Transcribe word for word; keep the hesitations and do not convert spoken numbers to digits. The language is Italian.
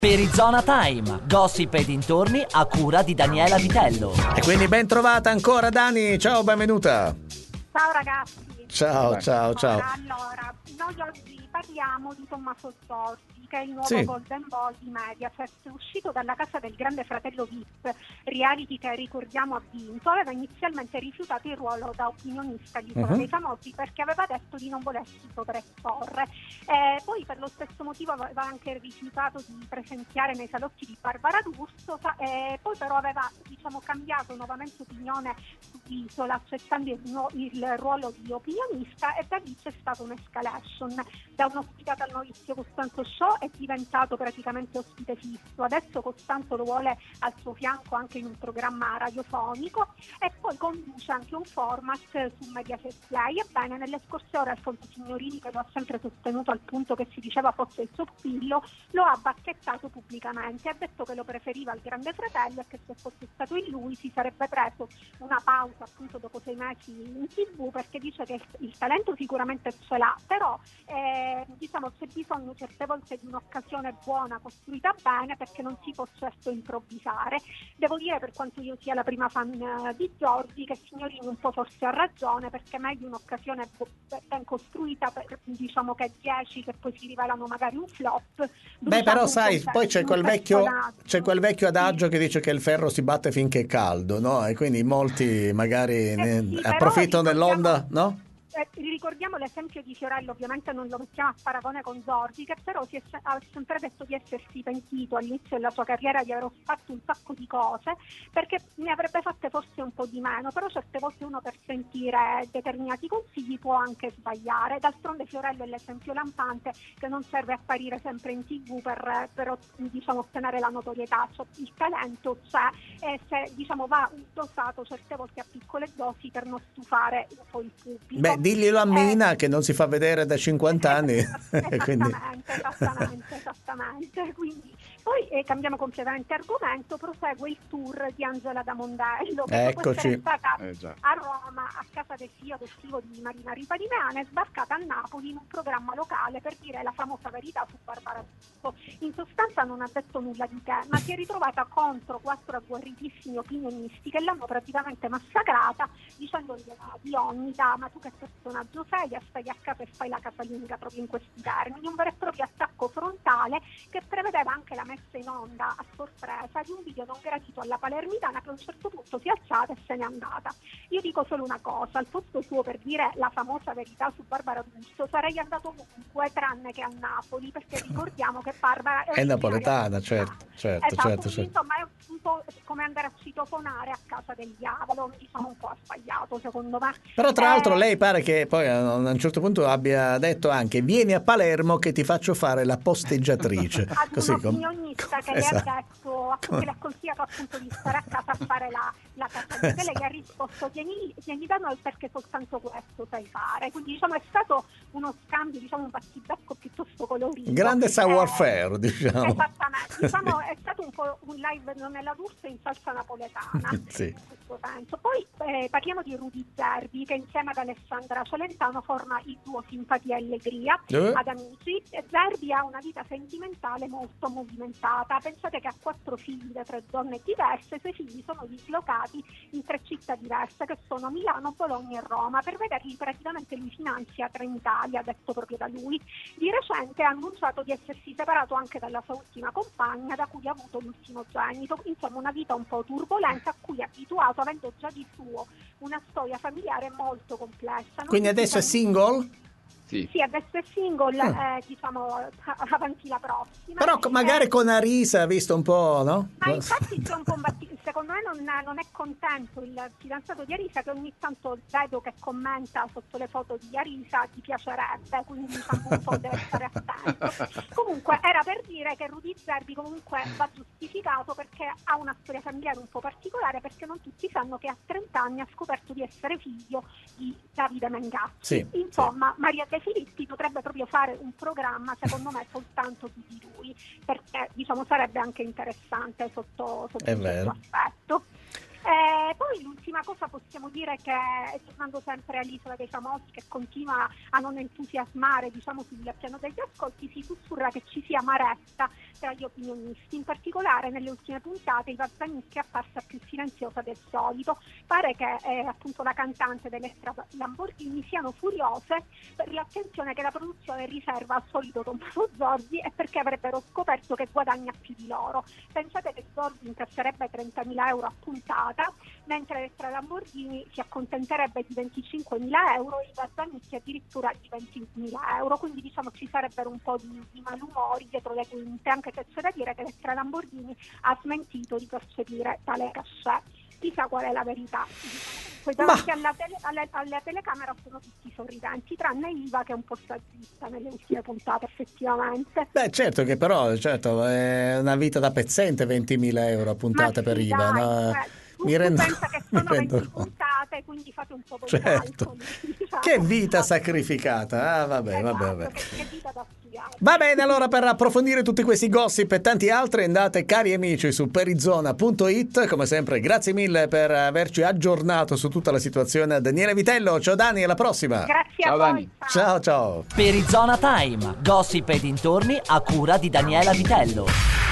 Perizona Time, gossip e dintorni a cura di Daniela Vitello. E quindi ben trovata ancora Dani, ciao, benvenuta. Ciao ragazzi. Ciao, ciao, ciao. Allora, noi oggi parliamo di Tommaso Zorzi, che è il nuovo Sì. Golden Boy di Mediaset, uscito dalla casa del Grande Fratello V I P, reality che ricordiamo ha vinto. Aveva inizialmente rifiutato il ruolo da opinionista di Isola Uh-huh. dei Famosi perché aveva detto di non volersi sovraesporre. Eh, poi per lo stesso motivo aveva anche rifiutato di presenziare nei salotti di Barbara D'Urso, e poi però aveva diciamo cambiato nuovamente opinione su Isola, accettando il, nu- il ruolo di opinionista, e da lì c'è stata un'escalation. Da un ospitato al novizio Costanzo Show è diventato praticamente ospite fisso. Adesso Costanzo lo vuole al suo fianco anche in un programma radiofonico, e poi conduce anche un format su Mediaset Play. Ebbene, nelle scorse ore Alfonso Signorini, che lo ha sempre sostenuto al punto che si diceva fosse il suo pupillo, lo ha bacchettato pubblicamente. Ha detto che lo preferiva al Grande Fratello e che se fosse stato in lui si sarebbe preso una pausa appunto dopo sei mesi in tivù, perché dice che il, il talento sicuramente ce l'ha, però eh, diciamo c'è bisogno certe volte di un'occasione buona costruita bene, perché non si può certo improvvisare. Devo dire, per quanto io sia la prima fan eh, di Zorzi, che Signorini un po' forse ha ragione, perché meglio un'occasione bo- ben costruita per, diciamo che dieci che poi si rivelano magari un flop. Beh, però bruciando un sai, conte- poi c'è un quel vecchio personaggio. c'è quel vecchio adagio Sì. che dice che il ferro si batte finché è caldo, no? E quindi molti magari ne Eh sì, però approfittano dell'onda, ricordiamo- no? Eh, ricordiamo l'esempio di Fiorello, ovviamente non lo mettiamo a paragone con Zorzi, che però si è, se- ha sempre detto di essersi pentito all'inizio della sua carriera di aver fatto un sacco di cose, perché ne avrebbe fatte forse un po' di meno, però certe volte uno per sentire determinati consigli può anche sbagliare. D'altronde Fiorello è l'esempio lampante che non serve apparire sempre in tivù per, per diciamo, ottenere la notorietà, cioè, il talento c'è, e se diciamo va dosato certe volte a piccole dosi per non stufare un po' il pubblico. Beh, diglielo a Eh, Mina che non si fa vedere da cinquanta anni. Quindi... Esattamente, esattamente, esattamente. Quindi, poi eh, cambiamo completamente argomento, prosegue il tour di Angela da Mondello, che dopo Eccoci. essere stata Eh, già. a Roma a casa del figlio adottivo di Marina Riparignana, è sbarcata a Napoli in un programma locale per dire la famosa verità su Barbara D'Urso. In sostanza non ha detto nulla di che, ma si è ritrovata contro quattro agguerritissimi opinionisti che l'hanno praticamente massacrata, dicendogli di ogni ma tu che personaggio sei, stai a casa e fai la casalinga, proprio in questi termini. Un vero e proprio attacco frontale che prevedeva anche la messa in onda a sorpresa di un video non gradito alla palermitana, che a un certo punto si è alzata e se n'è andata. Io dico solo una cosa: al posto suo, per dire la famosa verità su Barbara D'Urso, sarei andato ovunque tranne che a Napoli, perché ricordiamo che Barbara è, È napoletana, originaria di certo, Milano. certo, Esatto, certo, quindi, certo. insomma è un po' come andare a citofonare a casa del diavolo, diciamo un po' ha sbagliato secondo me. Però tra Eh, l'altro lei pare che poi a un certo punto abbia detto anche: vieni a Palermo che ti faccio fare la posteggiatrice. ad un Così com- opinionista com- che esatto. le ha detto, Come- che le ha consigliato appunto di stare a casa a fare la, la casalinga. Lei gli ha risposto: vieni, vieni da noi perché soltanto questo sai fare. Quindi diciamo è stato uno scambio, diciamo un battibecco piuttosto colorito. Grande savoir-faire, Eh, diciamo. Esattamente, diciamo è stato un po' un live nella D'Urso in salsa napoletana. Sì. In questo senso. Poi eh, parliamo di Rudy Zerbi, che insieme ad Alessandra Celentano forma il duo Simpatia e Allegria Eh? ad Amici. E Zerbi ha una vita sentimentale molto movimentata. Pensate che ha quattro figli da tre donne diverse. I suoi figli sono dislocati in tre città diverse, che sono Milano, Bologna e Roma. Per vederli praticamente li finanzia Trenitalia, detto proprio da lui. Di recente ha annunciato di essersi separato anche dalla sua ultima compagna, da cui ha avuto l'ultimo genito. Insomma, una vita un po' turbolenta a cui è abituato, avendo già di suo una storia familiare molto complessa. Non Quindi tutti adesso è sanno- single? Sì. Sì, adesso è single, Ah. eh, diciamo avanti la prossima. Però co- magari Eh, con Arisa, visto un po', no? Ma infatti c'è un po' un batti- secondo me non, non è contento il fidanzato di Arisa, che ogni tanto vedo che commenta sotto le foto di Arisa, ti piacerebbe, quindi diciamo un po' deve stare attento. Comunque era per dire che Rudy Zerbi comunque va giustificato, perché ha una storia familiare un po' particolare, perché non tutti sanno che a trenta anni ha scoperto di essere figlio di Davide Mengazzi. Sì, Insomma, Maria De Filippi potrebbe proprio fare un programma, secondo me, soltanto su di lui, perché diciamo sarebbe anche interessante sotto, sotto È un vero. certo aspetto. Eh, poi l'ultima cosa possiamo dire che, tornando sempre all'Isola dei Famosi, che continua a non entusiasmare, diciamo, sul piano degli ascolti, si sussurra che ci sia amarezza tra gli opinionisti. In particolare nelle ultime puntate Iva Zanicchi è apparsa più silenziosa del solito. Pare che eh, appunto la cantante dell'Elettra Lamborghini siano furiose per l'attenzione che la produzione riserva al solito Tommaso Zorzi e perché avrebbero scoperto che guadagna più di loro. Pensate che Zorzi incasserebbe trentamila euro a puntata, mentre Elettra Lamborghini si accontenterebbe di venticinquemila euro e Iva Zanicchi addirittura di ventimila euro, quindi diciamo ci sarebbero un po' di, di malumori dietro le quinte, anche se c'è da dire che Elettra Lamborghini ha smentito di percepire tale cachet. Chissà qual è la verità. Poi davanti alla, tele, alla, alla telecamera sono tutti sorridenti, tranne Iva che è un po' saggista nelle ultime puntate, effettivamente. Beh, certo che però, certo, è una vita da pezzente ventimila euro a puntate Ma per sì, Iva, dai, no? cioè, tu, Mi tu rendo, pensa che mi sono rendo venti conto. puntate, quindi fate un po' di Certo. calcoli. Diciamo. Che vita sacrificata. Ah, vabbè, Esatto, vabbè, vabbè. Che, che vita da studiare. Va bene, allora per approfondire tutti questi gossip e tanti altri andate, cari amici, su perizona punto it. Come sempre, grazie mille per averci aggiornato su tutta la situazione. Daniele Vitello, ciao Dani, alla prossima. Grazie Ciao, a voi. Dani. Ciao, ciao. Perizona Time, gossip e dintorni a cura di Daniela Vitello.